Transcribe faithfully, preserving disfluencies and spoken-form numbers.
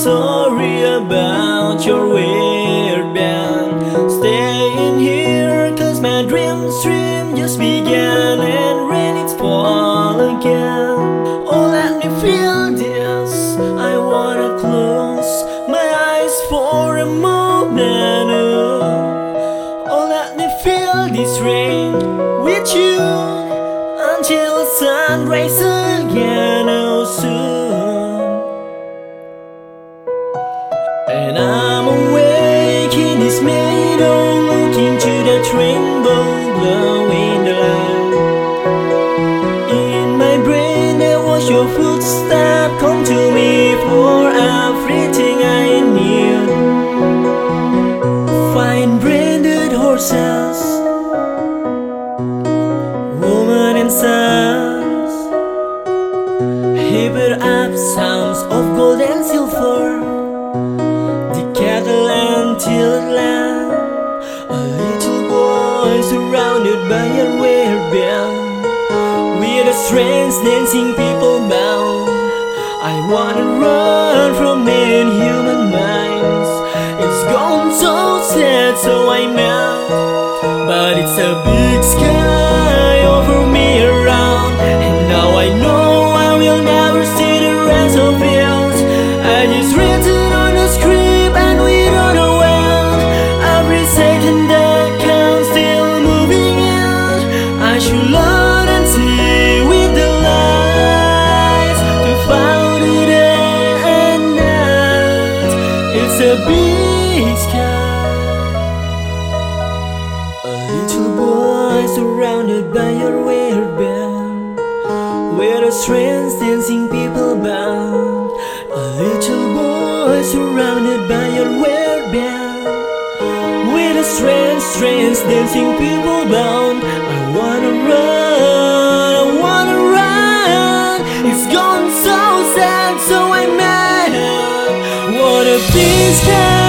story about your weird band. Staying here cause my dream stream just began, and rain it's fall again. Oh, let me feel this, I wanna close my eyes for a moment. Oh, let me feel this rain with you until sun rises again, oh soon. And I'm awake in this meadow, looking to that rainbow glowing the light. In my brain there was your footstep, come to me for everything I need. Fine branded horses, woman and sons, heaped up sounds of gold and silver, the cattle and tilled land. A little boy surrounded by a weird band, with a strange dancing people bound. I wanna run from inhuman minds. It's gone so sad, so I melt. But it's a big sky over me around, and now I know I will never see the rest of it. And it's written on the script and we don't know when. Every second that counts still moving in. I should learn and see with the lights to follow the day and night. It's a big sky. A little boy surrounded by your weird band, with a strange dancing people bound. A little boy surrounded by your weird band, with a strange, strange dancing people bound. I wanna run, I wanna run. It's gone so sad, so I'm mad. What a big sky.